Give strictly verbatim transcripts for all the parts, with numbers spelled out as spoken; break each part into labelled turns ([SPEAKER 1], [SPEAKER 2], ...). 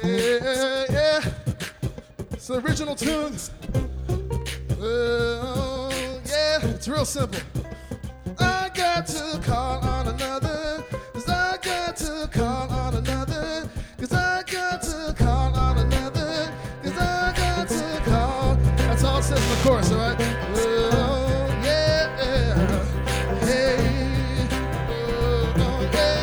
[SPEAKER 1] Yeah, yeah. It's the original tune. Uh, yeah, it's real simple. I got to call on another, cause I got to call on another, cause I got to call on another, cause I got to call. That's all it says in the chorus, all right? Oh, yeah, hey, oh, yeah.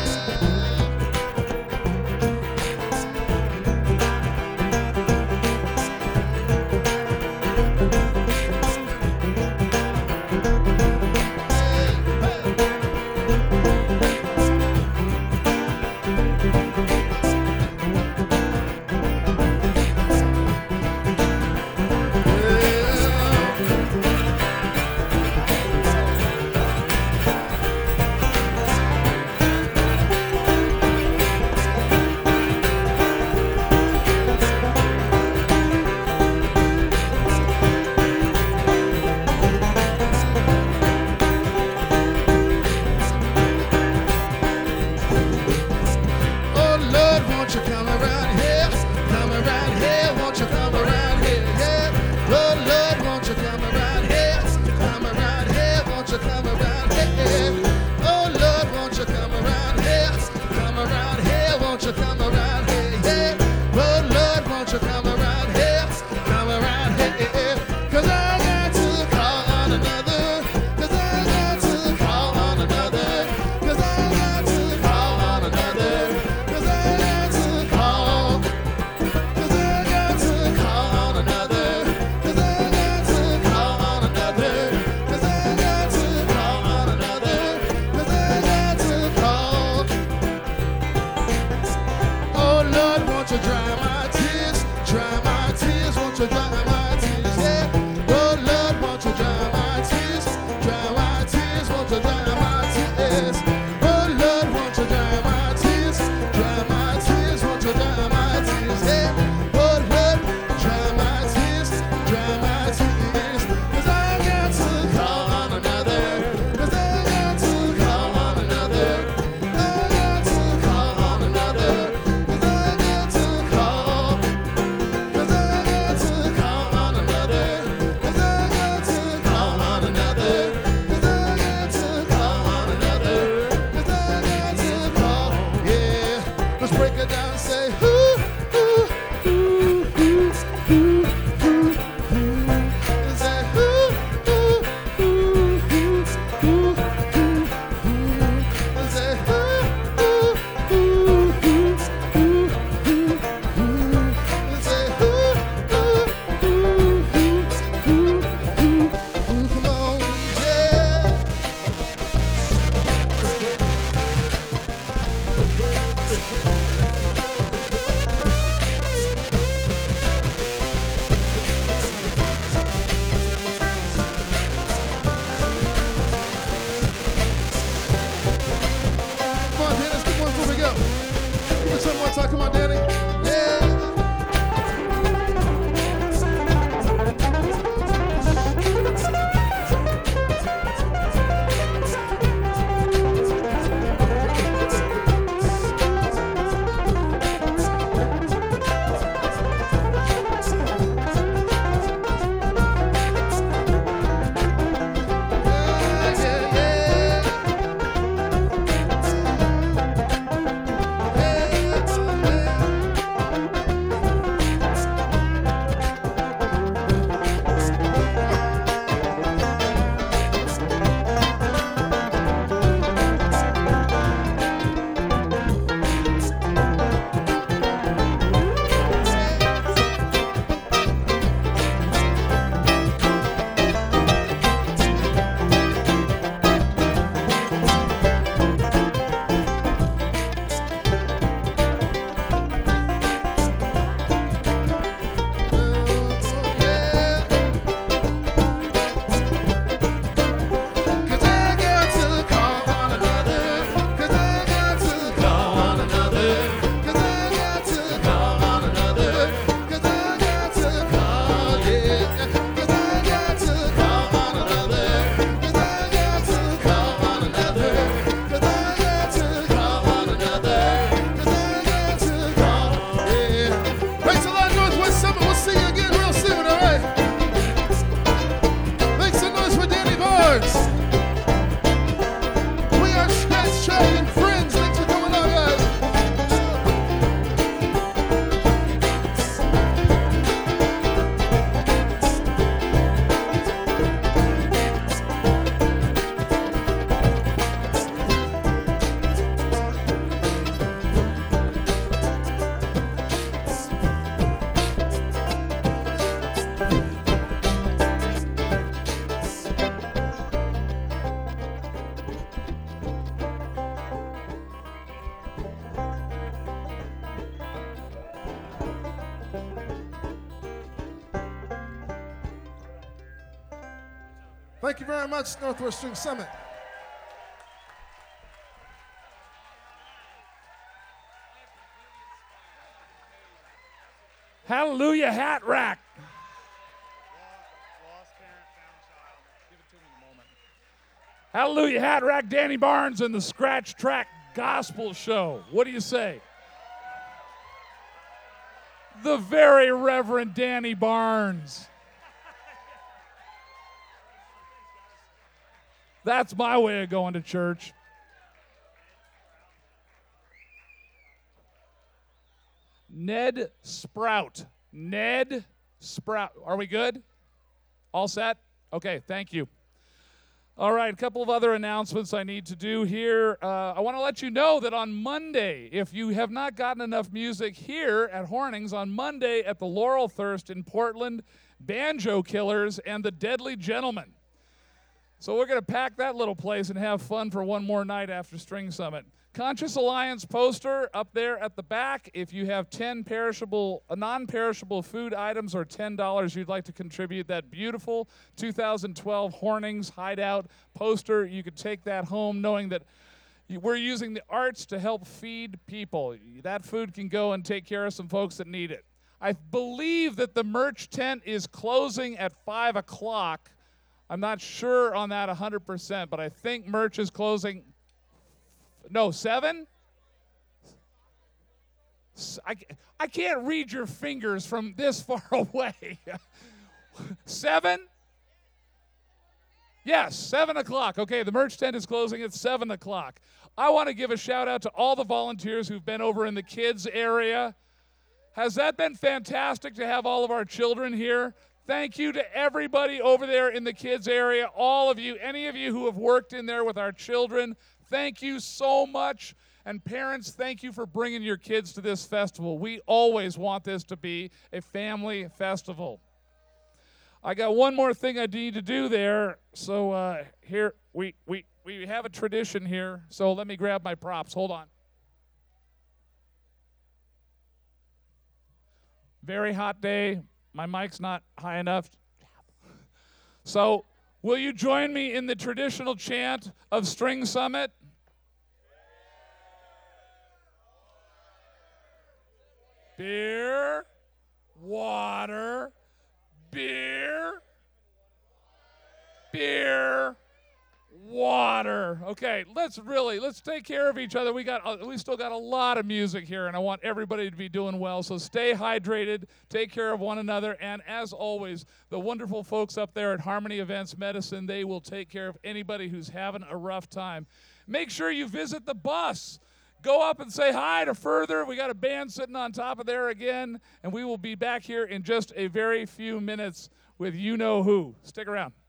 [SPEAKER 1] Thank you very much, Northwest String Summit.
[SPEAKER 2] Hallelujah Hat Rack. Hallelujah Hat Rack, Danny Barnes and the Scratch Track Gospel Show. What do you say? The very Reverend Danny Barnes. That's my way of going to church. Ned Sprout. Ned Sprout. Are we good? All set? Okay, thank you. All right, a couple of other announcements I need to do here. Uh, I want to let you know that on Monday, if you have not gotten enough music here at Hornings, on Monday at the Laurel Thirst in Portland, Banjo Killers and the Deadly Gentlemen. So we're going to pack that little place and have fun for one more night after String Summit. Conscious Alliance poster up there at the back. If you have ten perishable, uh, non-perishable food items or ten dollars you'd like to contribute, that beautiful two thousand twelve Hornings Hideout poster, you could take that home knowing that we're using the arts to help feed people. That food can go and take care of some folks that need it. I believe that the merch tent is closing at five o'clock. I'm not sure on that one hundred percent, but I think merch is closing. No, seven? I, I can't read your fingers from this far away. Seven? Yes, seven o'clock. Okay, the merch tent is closing at seven o'clock. I want to give a shout out to all the volunteers who've been over in the kids area. Has that been fantastic to have all of our children here? Thank you to everybody over there in the kids area, all of you, any of you who have worked in there with our children. Thank you so much. And parents, thank you for bringing your kids to this festival. We always want this to be a family festival. I got one more thing I need to do there. So uh, here, we, we, we have a tradition here. So let me grab my props. Hold on. Very hot day. My mic's not high enough. So will you join me in the traditional chant of String Summit? Beer, water, beer, beer, water. Okay, let's really, let's take care of each other. We got, uh, we still got a lot of music here, and I want everybody to be doing well. So stay hydrated, take care of one another, and as always, the wonderful folks up there at Harmony Events Medicine, they will take care of anybody who's having a rough time. Make sure you visit the bus. Go up and say hi to Further. We got a band sitting on top of there again, and we will be back here in just a very few minutes with You Know Who. Stick around.